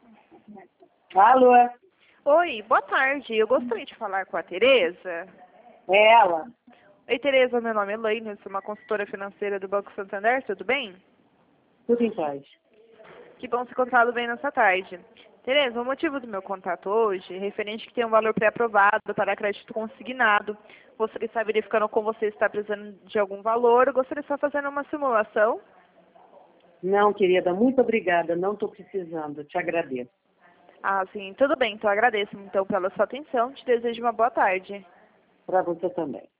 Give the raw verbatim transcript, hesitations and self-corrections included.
Alô? Oi, boa tarde. Eu gostaria de falar com a Tereza. É ela? Oi, Tereza, meu nome é Elaine, eu sou uma consultora financeira do Banco Santander, tudo bem? Tudo em paz. Que bom se encontrá-lo bem nessa tarde. Tereza, o motivo do meu contato hoje é referente que tem um valor pré-aprovado para crédito consignado. Gostaria de estar verificando com você se está precisando de algum valor. Eu gostaria de estar fazendo uma simulação. Não, querida, muito obrigada. Não estou precisando. Te agradeço. Ah, sim, tudo bem. Então agradeço então pela sua atenção. Te desejo uma boa tarde. Para você também.